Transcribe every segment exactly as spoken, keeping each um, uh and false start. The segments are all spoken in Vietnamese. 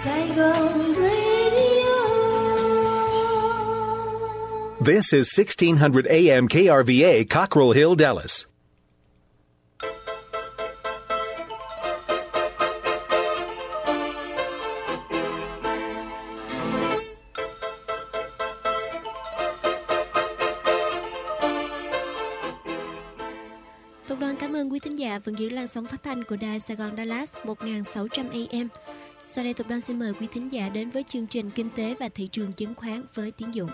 Saigon Radio. This is sixteen hundred A M K R V A, Cockrell Hill, Dallas. Tục đoàn cảm ơn quý thính giả vẫn giữ làn sóng phát thanh của đài Sài Gòn Dallas một nghìn sáu trăm A M. Sau đây Tục đoàn xin mời quý thính giả đến với chương trình Kinh tế và thị trường chứng khoán với Tiến Dũng.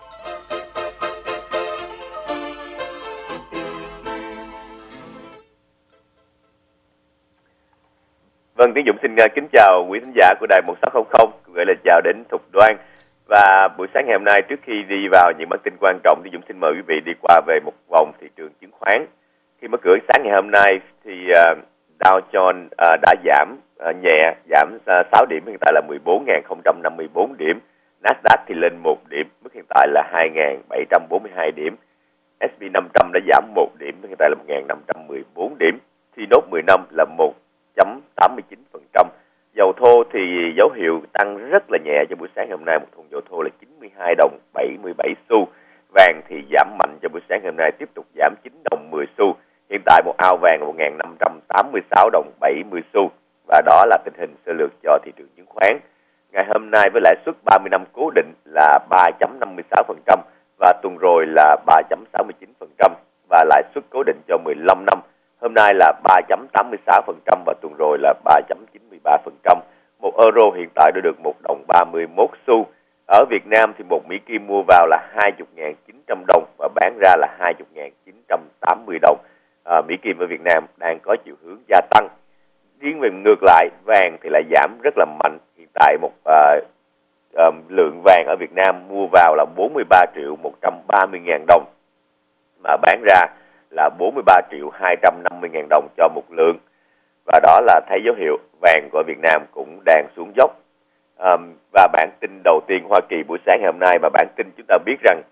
Vâng, Tiến Dũng xin kính chào quý thính giả của đài một sáu không không, gửi lời chào đến Thục Đoan. Và buổi sáng ngày hôm nay, trước khi đi vào những bản tin quan trọng, Tiến Dũng xin mời quý vị đi qua về một vòng thị trường chứng khoán. Khi mở cửa sáng ngày hôm nay thì uh, Dow Jones uh, đã giảm uh, nhẹ, giảm uh, sáu điểm, hiện tại là mười bốn nghìn không trăm năm mươi bốn điểm. Nasdaq thì lên một điểm, mức hiện tại là hai nghìn bảy trăm bốn mươi hai điểm. ét and pê năm trăm đã giảm một điểm, hiện tại là một nghìn năm trăm mười bốn điểm. T-Nốt mười năm là một phẩy tám mươi chín phần trăm. Dầu thô thì dấu hiệu tăng rất là nhẹ cho buổi sáng hôm nay, một thùng dầu thô là chín mươi hai đồng bảy mươi bảy xu. Vàng thì giảm mạnh cho buổi sáng hôm nay, tiếp tục giảm chín đồng mười xu. Hiện tại một ao vàng là một nghìn năm trăm tám mươi sáu đồng bảy mươi xu. Và đó là tình hình sơ lược cho thị trường chứng khoán. Ngày hôm nay với lãi suất ba mươi năm cố định là ba phẩy năm mươi sáu phần trăm và tuần rồi là ba phẩy sáu mươi chín phần trăm, và lãi suất cố định cho mười lăm năm hôm nay là ba phẩy tám mươi sáu phần trăm và tuần rồi là ba phẩy chín mươi ba phần trăm. Một euro hiện tại đã được một đồng ba mươi mốt xu. Ở Việt Nam thì một Mỹ Kim mua vào là hai mươi nghìn chín trăm đồng và bán ra là hai mươi nghìn chín trăm tám mươi đồng. À, Mỹ Kim ở Việt Nam đang có chiều hướng gia tăng. Riêng về ngược lại, vàng thì lại giảm rất là mạnh. Hiện tại một à, à, lượng vàng ở Việt Nam mua vào là bốn mươi ba triệu một trăm ba mươi ngàn đồng, mà bán ra là bốn mươi ba triệu hai trăm năm mươi ngàn đồng cho một lượng. Và đó là thấy dấu hiệu vàng của Việt Nam cũng đang xuống dốc. À, và bản tin đầu tiên Hoa Kỳ buổi sáng ngày hôm nay, mà bản tin chúng ta biết rằng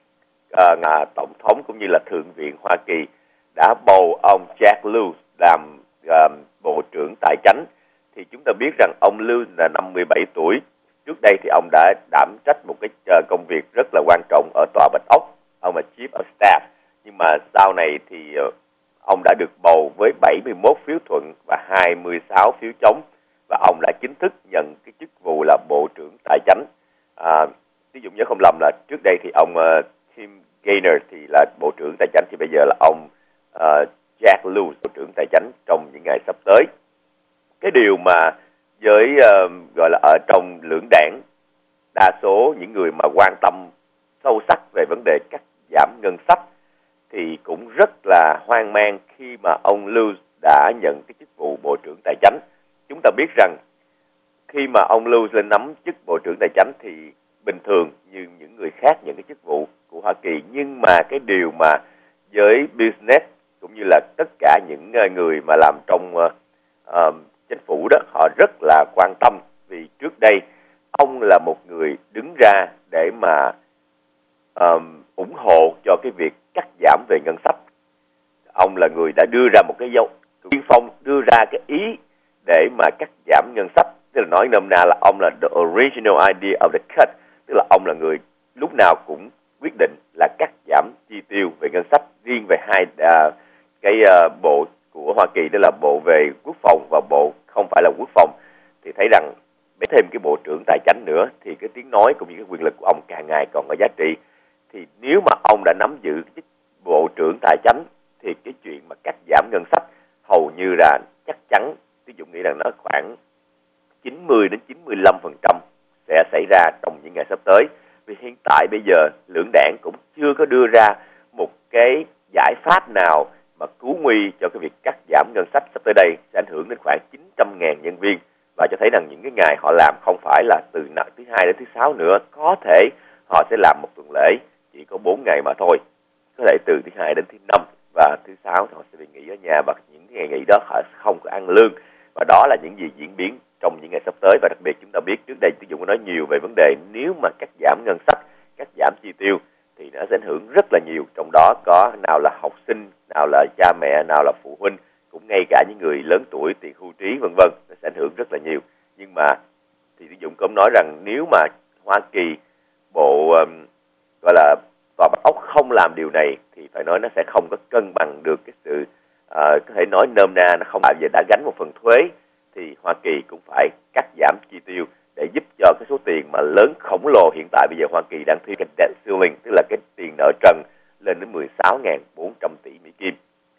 à, Tổng thống cũng như là Thượng viện Hoa Kỳ đã bầu ông Jack Lew làm uh, Bộ trưởng Tài chánh. Thì chúng ta biết rằng ông Lew là năm mươi bảy tuổi. Trước đây thì ông đã đảm trách một cái uh, công việc rất là quan trọng ở Tòa Bạch Ốc. Ông là Chief of Staff. Nhưng mà sau này thì uh, ông đã được bầu với bảy mươi mốt phiếu thuận và hai mươi sáu phiếu chống. Và ông đã chính thức nhận cái chức vụ là Bộ trưởng Tài chánh. Uh, ví dụ nhớ không lầm là trước đây thì ông uh, Tim Gaynor thì là Bộ trưởng Tài chánh, thì bây giờ là ông Uh, Jack Lew, Bộ trưởng Tài chánh trong những ngày sắp tới. Cái điều mà với uh, gọi là ở trong lưỡng đảng, đa số những người mà quan tâm sâu sắc về vấn đề cắt giảm ngân sách thì cũng rất là hoang mang khi mà ông Lew đã nhận cái chức vụ Bộ trưởng Tài chánh. Chúng ta biết rằng khi mà ông Lew lên nắm chức Bộ trưởng Tài chánh thì bình thường như những người khác nhận cái chức vụ của Hoa Kỳ, nhưng mà cái điều mà với business cũng như là tất cả những người mà làm trong uh, uh, chính phủ đó, họ rất là quan tâm, vì trước đây ông là một người đứng ra để mà uh, ủng hộ cho cái việc cắt giảm về ngân sách. Ông là người đã đưa ra một cái dấu tiên phong, đưa ra cái ý để mà cắt giảm ngân sách, tức là nói nôm na là ông là the original idea of the cut, tức là ông là người lúc nào cũng quyết định là cắt giảm chi tiêu về ngân sách. Riêng về hai uh, cái uh, bộ của Hoa Kỳ, đó là bộ về quốc phòng và bộ không phải là quốc phòng, thì thấy rằng để thêm cái bộ trưởng Tài chánh nữa thì cái tiếng nói cũng như cái quyền lực của ông càng ngày còn có giá trị. Thì nếu mà ông đã nắm giữ cái chức bộ trưởng Tài chánh thì cái chuyện mà cắt giảm ngân sách hầu như là chắc chắn, ví dụ nghĩ rằng nó khoảng chín mươi đến chín mươi lăm phần trăm sẽ xảy ra trong những ngày sắp tới. Vì hiện tại bây giờ lưỡng đảng cũng chưa có đưa ra một cái giải pháp nào mà cứu nguy cho cái việc cắt giảm ngân sách sắp tới đây, sẽ ảnh hưởng đến khoảng chín trăm ngàn nhân viên, và cho thấy rằng những cái ngày họ làm không phải là từ thứ hai đến thứ sáu nữa, có thể họ sẽ làm một tuần lễ chỉ có bốn ngày mà thôi, có thể từ thứ hai đến thứ năm, và thứ sáu thì họ sẽ bị nghỉ ở nhà, và những ngày nghỉ đó họ không có ăn lương. Và đó là những gì diễn biến trong những ngày sắp tới. Và đặc biệt chúng ta biết trước đây Tiến Dũng có nói nhiều về vấn đề nếu mà cắt giảm ngân sách, cắt giảm chi tiêu thì nó sẽ ảnh hưởng rất là nhiều, trong đó có nào là học sinh, nào là cha mẹ, nào là phụ huynh, cũng ngay cả những người lớn tuổi, tiền hưu trí vân vân, nó sẽ ảnh hưởng rất là nhiều. Nhưng mà thì Tiến Dũng cũng nói rằng nếu mà Hoa Kỳ, bộ um, gọi là Tòa Bạch Ốc không làm điều này thì phải nói nó sẽ không có cân bằng được cái sự uh, có thể nói nôm na nó không bao giờ đã gánh một phần thuế, thì Hoa Kỳ cũng phải cắt giảm chi tiêu để giúp cho cái số tiền mà lớn khổng lồ hiện tại bây giờ Hoa Kỳ đang thiếu cái debt ceiling, tức là cái tiền nợ trần lên đến mười sáu nghìn bốn trăm tỷ Mỹ Kim.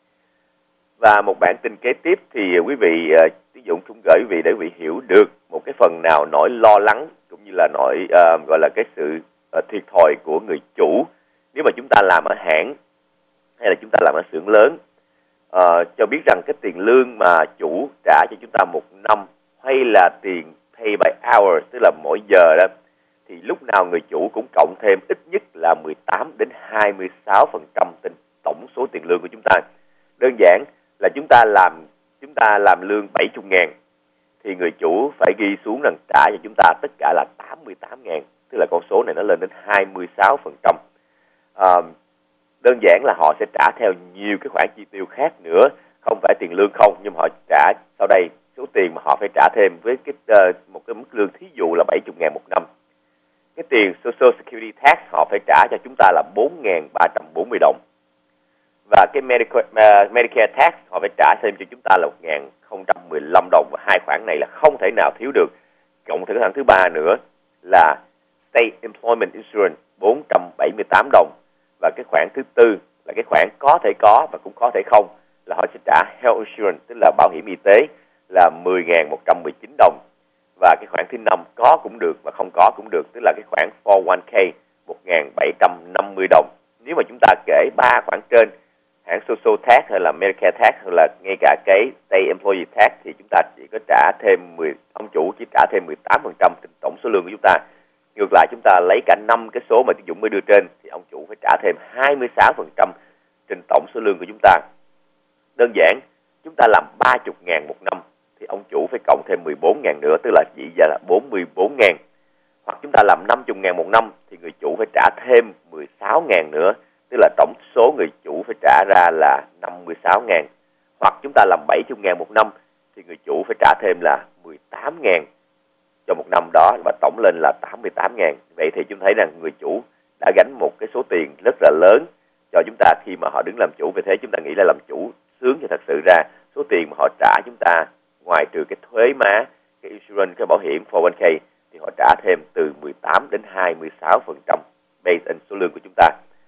Và một bản tin kế tiếp thì quý vị uh, Tiến Dũng cũng gửi quý vị để quý vị hiểu được một cái phần nào nỗi lo lắng cũng như là nỗi uh, gọi là cái sự uh, thiệt thòi của người chủ nếu mà chúng ta làm ở hãng hay là chúng ta làm ở xưởng lớn. Uh, cho biết rằng cái tiền lương mà chủ trả cho chúng ta một năm hay là tiền pay by hour, tức là mỗi giờ đó, thì lúc nào người chủ cũng cộng thêm ít nhất là mười tám đến hai mươi sáu phần trăm trên tổng số tiền lương của chúng ta. Đơn giản là chúng ta làm chúng ta làm lương bảy mươi ngàn thì người chủ phải ghi xuống rằng trả cho chúng ta tất cả là tám mươi tám ngàn, tức là con số này nó lên đến hai mươi sáu phần trăm. À, đơn giản là họ sẽ trả theo nhiều cái khoản chi tiêu khác nữa, không phải tiền lương không, nhưng họ trả sau đây số tiền mà họ phải trả thêm với cái uh, một cái mức lương thí dụ là bảy mươi ngàn một năm. Cái tiền Social Security Tax họ phải trả cho chúng ta là bốn nghìn ba trăm bốn mươi đồng. Và cái Medicare, uh, Medicare Tax họ phải trả thêm cho chúng ta là một nghìn không trăm mười lăm đồng, và hai khoản này là không thể nào thiếu được. Cộng thêm khoản thứ ba nữa là State Employment Insurance bốn trăm bảy mươi tám đồng, và cái khoản thứ tư là cái khoản có thể có và cũng có thể không, là họ sẽ trả Health Insurance, tức là bảo hiểm y tế, là mười nghìn một trăm mười chín đồng. Và cái khoản thứ năm có cũng được và không có cũng được, tức là cái khoản bốn oh one k một nghìn bảy trăm năm mươi đồng. Nếu mà chúng ta kể ba khoản trên, hãng Social Tax hay là Medicare Tax hay là ngay cả cái State Employee Tax, thì chúng ta chỉ có trả thêm mười, ông chủ chỉ trả thêm mười tám phần trăm trên tổng số lương của chúng ta. Ngược lại, chúng ta lấy cả năm cái số mà Tiến Dũng mới đưa trên thì ông chủ phải trả thêm hai mươi sáu phần trăm trên tổng số lương của chúng ta. Đơn giản, chúng ta làm ba mươi ngàn một năm thì ông chủ phải cộng thêm mười bốn ngàn nữa, tức là chỉ ra là bốn mươi bốn ngàn. Hoặc chúng ta làm năm mươi ngàn một năm thì người chủ phải trả thêm mười sáu ngàn nữa, tức là tổng số người chủ phải trả ra là năm mươi sáu ngàn. Hoặc chúng ta làm bảy mươi ngàn một năm thì người chủ phải trả thêm là mười tám ngàn cho một năm đó, và tổng lên là tám mươi tám ngàn. Vậy thì chúng thấy rằng người chủ đã gánh một cái số tiền rất là lớn cho chúng ta khi mà họ đứng làm chủ. Vì thế chúng ta nghĩ là làm chủ sướng, nhưng thật sự ra số tiền mà họ trả chúng ta ngoài trừ cái thuế má, cái insurance, cái bảo hiểm bốn oh one k thì họ trả thêm từ mười tám đến hai mươi sáu phần trăm based on số lương của chúng ta.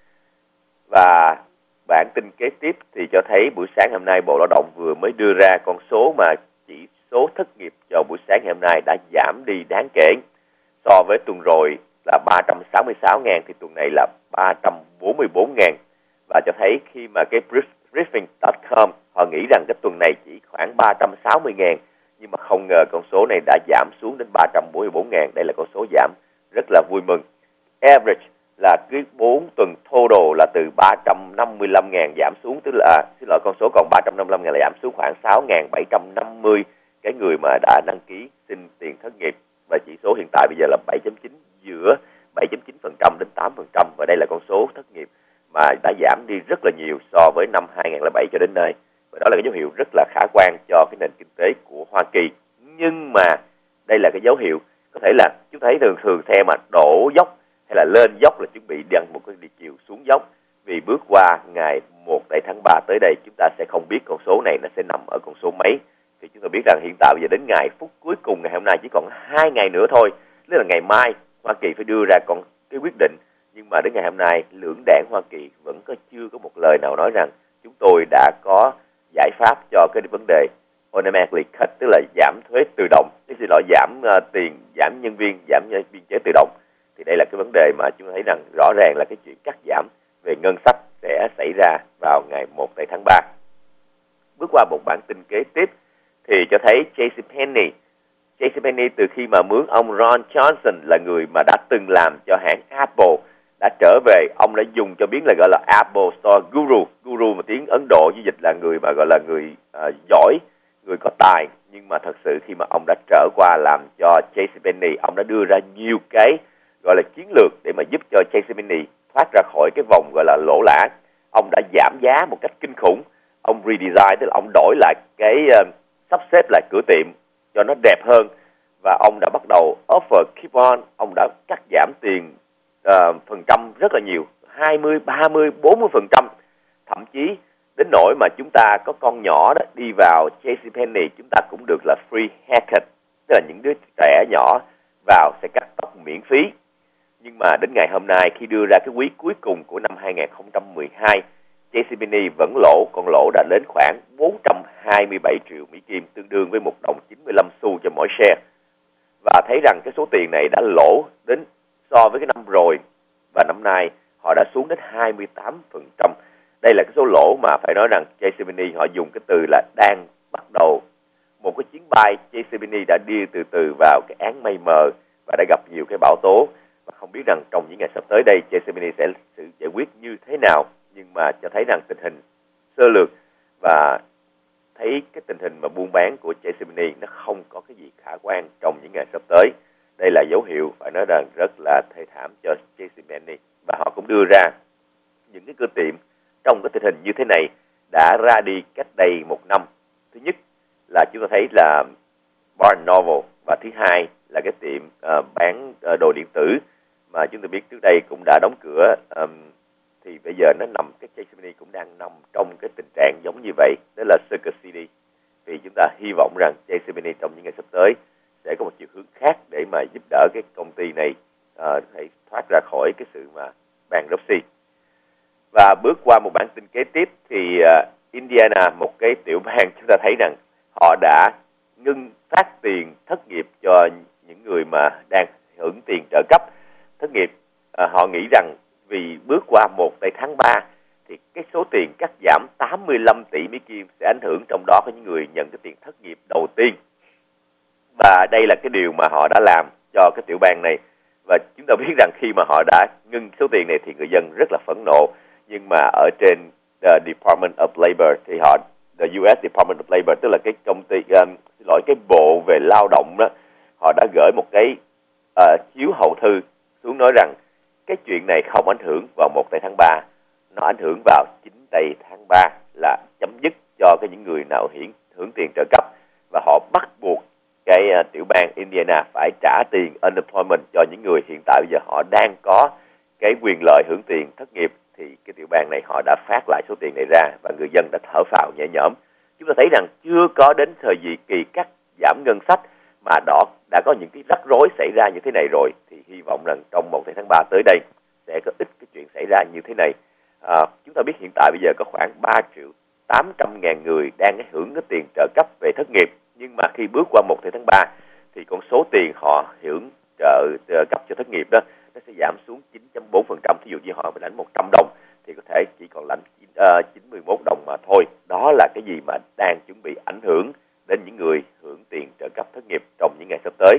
Và bản tin kế tiếp thì cho thấy buổi sáng hôm nay Bộ Lao động vừa mới đưa ra con số mà chỉ số thất nghiệp cho buổi sáng hôm nay đã giảm đi đáng kể. So với tuần rồi là ba trăm sáu mươi sáu ngàn thì tuần này là ba trăm bốn mươi bốn ngàn. Và cho thấy khi mà cái briefing chấm com họ nghĩ rằng cái tuần này chỉ khoảng ba trăm sáu mươi ngàn, nhưng mà không ngờ con số này đã giảm xuống đến ba trăm bốn mươi bốn ngàn. Đây là con số giảm rất là vui mừng. Average là cứ bốn tuần total là từ ba trăm năm mươi lăm ngàn giảm xuống, tức là xin lỗi, con số còn ba trăm năm mươi lăm ngàn là giảm xuống khoảng sáu nghìn bảy trăm năm mươi cái người mà đã đăng ký xin tiền thất nghiệp, và chỉ số hiện tại bây giờ là bảy chấm chín, giữa bảy chấm chín phần trăm đến tám phần trăm, và đây là con số thất nghiệp mà đã giảm đi rất là nhiều so với năm hai nghìn không trăm lẻ bảy cho đến nay, và đó là cái dấu hiệu rất là khả quan cho cái nền kinh tế của Hoa Kỳ. Nhưng mà đây là cái dấu hiệu có thể là chúng thấy thường thường xe mà đổ dốc hay là lên dốc là chuẩn bị đang một cái đi chiều xuống dốc, vì bước qua ngày một tây tháng ba tới đây chúng ta sẽ không biết con số này nó sẽ nằm ở con số mấy. Thì chúng ta biết rằng hiện tại bây giờ đến ngày phút cuối cùng ngày hôm nay chỉ còn hai ngày nữa thôi, tức là ngày mai Hoa Kỳ phải đưa ra con cái quyết định. Nhưng mà đến ngày hôm nay lưỡng đảng Hoa Kỳ vẫn có chưa có một lời nào nói rằng chúng tôi đã có giải pháp cho cái vấn đề automatically cut, tức là giảm thuế tự động, cái xin lỗi giảm uh, tiền, giảm nhân viên, giảm biên chế tự động. Thì đây là cái vấn đề mà chúng ta thấy rằng rõ ràng là cái chuyện cắt giảm về ngân sách sẽ xảy ra vào ngày một tây tháng ba. Bước qua một bản tin kế tiếp thì cho thấy JCPenney JCPenney từ khi mà mướn ông Ron Johnson là người mà đã từng làm cho hãng Apple đã trở về. Ông đã dùng cho biến là gọi là Apple Store Guru. Guru mà tiếng Ấn Độ với dịch là người mà gọi là người uh, giỏi, người có tài. Nhưng mà thật sự khi mà ông đã trở qua làm cho JCPenney, ông đã đưa ra nhiều cái gọi là chiến lược để mà giúp cho JCPenney thoát ra khỏi cái vòng gọi là lỗ lã. Ông đã giảm giá một cách kinh khủng. Ông redesign, tức là ông đổi lại cái uh, sắp xếp lại cửa tiệm cho nó đẹp hơn. và ông đã bắt đầu offer keep on, ông đã cắt giảm tiền uh, phần trăm rất là nhiều, hai mươi, ba mươi, bốn mươi phần trăm, thậm chí đến nỗi mà chúng ta có con nhỏ đó đi vào JCPenney, chúng ta cũng được là free haircut, tức là những đứa trẻ nhỏ vào sẽ cắt tóc miễn phí. Nhưng mà đến ngày hôm nay, khi đưa ra cái quý cuối cùng của năm hai không một hai, JCPenney vẫn lỗ, còn lỗ đã đến khoảng bốn trăm hai mươi bảy triệu Mỹ Kim, tương đương với một đồng chín mươi lăm xu cho mỗi share. Và thấy rằng cái số tiền này đã lỗ đến so với cái năm rồi, và năm nay họ đã xuống đến hai mươi tám phần trăm. Đây là cái số lỗ mà phải nói rằng JCPenney họ dùng cái từ là đang bắt đầu một cái chuyến bay. JCPenney đã đi từ từ vào cái áng mây mờ và đã gặp nhiều cái bão tố, và không biết rằng trong những ngày sắp tới đây JCPenney sẽ xử giải quyết như thế nào. Nhưng mà cho thấy rằng tình hình sơ lược và thấy cái tình hình mà buôn bán của JCPenney nó không có cái gì khả quan trong những ngày sắp tới. Đây là dấu hiệu phải nói rằng rất là thê thảm cho JCPenney, và họ cũng đưa ra những cái cửa tiệm trong cái tình hình như thế này đã ra đi cách đây một năm. Thứ nhất là chúng ta thấy là Barnes Noble, và thứ hai là cái tiệm uh, bán uh, đồ điện tử mà chúng ta biết trước đây cũng đã đóng cửa. Um, thì bây giờ nó nằm, cái JCPenney cũng đang nằm trong cái tình trạng giống như vậy, đó là Circuit City. Thì chúng ta hy vọng rằng JCPenney trong những ngày sắp tới sẽ có một chiều hướng khác để mà giúp đỡ cái công ty này uh, thể thoát ra khỏi cái sự mà bankruptcy. Và bước qua một bản tin kế tiếp thì uh, Indiana, một cái tiểu bang, chúng ta thấy rằng họ đã ngưng phát tiền thất nghiệp cho những người mà đang hưởng tiền trợ cấp thất nghiệp. Uh, họ nghĩ rằng vì bước qua một tây tháng ba thì cái số tiền cắt giảm tám mươi lăm tỷ Mỹ Kim sẽ ảnh hưởng, trong đó có những người nhận cái tiền thất nghiệp đầu tiên. Và đây là cái điều mà họ đã làm cho cái tiểu bang này. Và chúng ta biết rằng khi mà họ đã ngưng số tiền này thì người dân rất là phẫn nộ. Nhưng mà ở trên the Department of Labor thì họ, the u ét Department of Labor, tức là cái công ty, um, xin lỗi, cái bộ về lao động đó, họ đã gửi một cái uh, chiếu hậu thư xuống nói rằng cái chuyện này không ảnh hưởng vào một tây tháng ba, nó ảnh hưởng vào chín tây tháng ba, là chấm dứt cho cái những người nào hưởng hưởng tiền trợ cấp, và họ bắt buộc cái uh, tiểu bang Indiana phải trả tiền unemployment cho những người hiện tại bây giờ họ đang có cái quyền lợi hưởng tiền thất nghiệp. Thì cái tiểu bang này họ đã phát lại số tiền này ra và người dân đã thở phào nhẹ nhõm. Chúng ta thấy rằng chưa có đến thời gì kỳ cắt giảm ngân sách mà đó đã có những cái rắc rối xảy ra như thế này rồi, thì hy vọng rằng trong một tháng ba tới đây sẽ có ít cái chuyện xảy ra như thế này. À, chúng ta biết hiện tại bây giờ có khoảng ba triệu tám trăm ngàn người đang hưởng cái tiền trợ cấp về thất nghiệp, nhưng mà khi bước qua một tháng ba thì con số tiền họ hưởng trợ, trợ cấp cho thất nghiệp đó nó sẽ giảm xuống chín phẩy bốn phần trăm. Thí dụ như họ phải lãnh một trăm đồng thì có thể chỉ còn lãnh uh, chín mươi mốt đồng mà thôi. Đó là cái gì mà đang chuẩn bị ảnh hưởng đến những người hưởng tiền trợ cấp thất nghiệp trong những ngày sắp tới.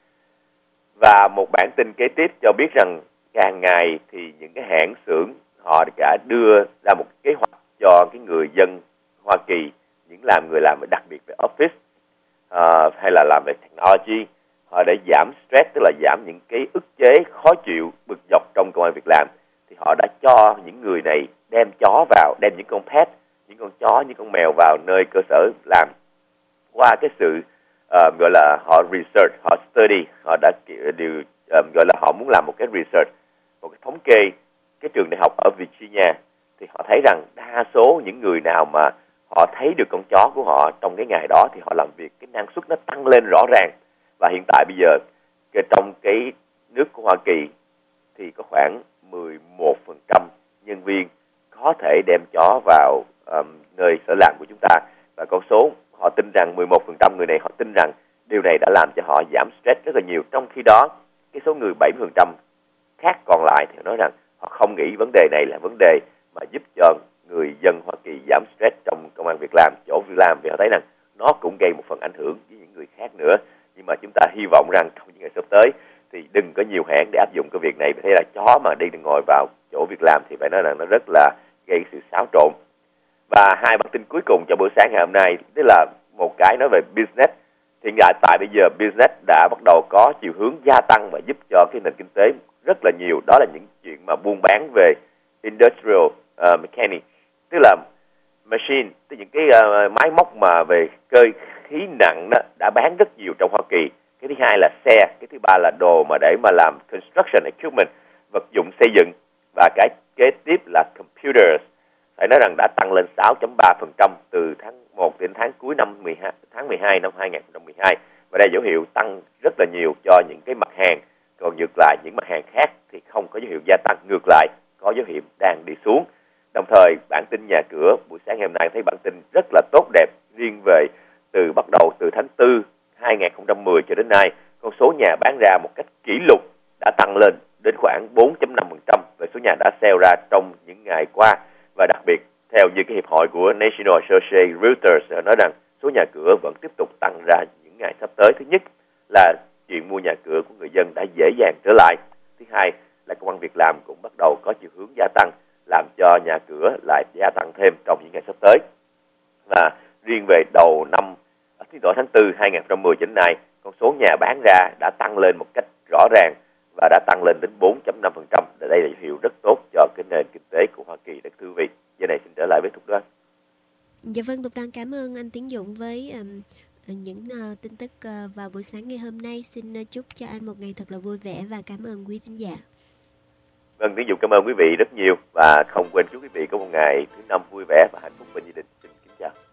Và một bản tin kế tiếp cho biết rằng càng ngày thì những cái hãng xưởng họ đã đưa ra một kế hoạch cho cái người dân Hoa Kỳ, những làm người làm đặc biệt về office uh, hay là làm về technology, họ để giảm stress, tức là giảm những cái ức chế khó chịu, bực dọc trong công ăn việc làm. Thì họ đã cho những người này đem chó vào, đem những con pet, những con chó, những con mèo vào nơi cơ sở làm. Qua cái sự uh, gọi là họ research, họ study, họ đã điều um, gọi là họ muốn làm một cái research, một cái thống kê cái trường đại học ở Virginia, thì họ thấy rằng đa số những người nào mà họ thấy được con chó của họ trong cái ngày đó thì họ làm việc cái năng suất nó tăng lên rõ ràng. Và hiện tại bây giờ trong cái nước của Hoa Kỳ thì có khoảng mười một phần trăm nhân viên có thể đem chó vào um, nơi sở làm của chúng ta, và con số họ tin rằng mười một phần trăm người này họ tin rằng điều này đã làm cho họ giảm stress rất là nhiều. Trong khi đó cái số người bảy mươi phần trăm khác còn lại thì nói rằng họ không nghĩ vấn đề này là vấn đề mà giúp cho người dân Hoa Kỳ giảm stress trong công ăn việc làm, chỗ việc làm, vì họ thấy rằng nó cũng gây một phần ảnh hưởng với những người khác nữa. Nhưng mà chúng ta hy vọng rằng trong những ngày sắp tới thì đừng có nhiều hãng để áp dụng cái việc này. Vì thế là chó mà đi ngồi vào chỗ việc làm thì phải nói rằng nó rất là gây sự xáo trộn. Và hai bản tin cuối cùng cho buổi sáng ngày hôm nay, tức là một cái nói về business. Thì hiện tại bây giờ business đã bắt đầu có chiều hướng gia tăng và giúp cho cái nền kinh tế rất là nhiều. Đó là những chuyện mà buôn bán về industrial uh, mechanics, tức là machine, tức những cái uh, máy móc mà về cơ khí nặng đó đã bán rất nhiều trong Hoa Kỳ. cái thứ hai là xe, cái thứ ba là đồ mà để mà làm construction equipment, vật dụng xây dựng, và cái kế tiếp là computers. Phải nói rằng đã tăng lên sáu phẩy ba phần trăm từ tháng một đến tháng cuối năm mười hai, tháng mười hai năm hai nghìn không trăm mười hai, và đây dấu hiệu tăng rất là nhiều cho những cái mặt hàng. Còn ngược lại những mặt hàng khác thì không có dấu hiệu gia tăng, ngược lại có dấu hiệu đang đi xuống. Đồng thời bản tin nhà cửa buổi sáng ngày hôm nay thấy bản tin rất là tốt đẹp, riêng về từ bắt đầu từ tháng tư hai nghìn không trăm mười cho đến nay, con số nhà bán ra một cách kỷ lục đã tăng lên đến khoảng bốn phẩy năm phần trăm về số nhà đã sale ra trong những ngày qua. Và đặc biệt theo như cái hiệp hội của National Association Realtors nói rằng số nhà cửa vẫn tiếp tục tăng ra những ngày sắp tới. Thứ nhất là chuyện mua nhà cửa của người dân đã dễ dàng trở lại. Thứ hai là công ăn việc làm cũng bắt đầu có chiều hướng gia tăng, làm cho nhà cửa lại gia tăng thêm trong những ngày sắp tới. Và riêng về đầu năm, thứ tháng tư hai nghìn không trăm mười đến nay, con số nhà bán ra đã tăng lên một cách rõ ràng và đã tăng lên đến bốn phẩy năm phần trăm. Đây là dấu hiệu rất tốt cho cái nền kinh tế của Hoa Kỳ, đất thưa quý vị. Giờ này xin trở lại với Thục Đoan. Dạ vâng, Thục Đoan cảm ơn anh Tiến Dũng với um, những uh, tin tức uh, vào buổi sáng ngày hôm nay. Xin uh, chúc cho anh một ngày thật là vui vẻ và cảm ơn quý thính giả. Vâng, Tiến Dũng cảm ơn quý vị rất nhiều và không quên chúc quý vị có một ngày thứ năm vui vẻ và hạnh phúc bên gia đình. Xin kính chào.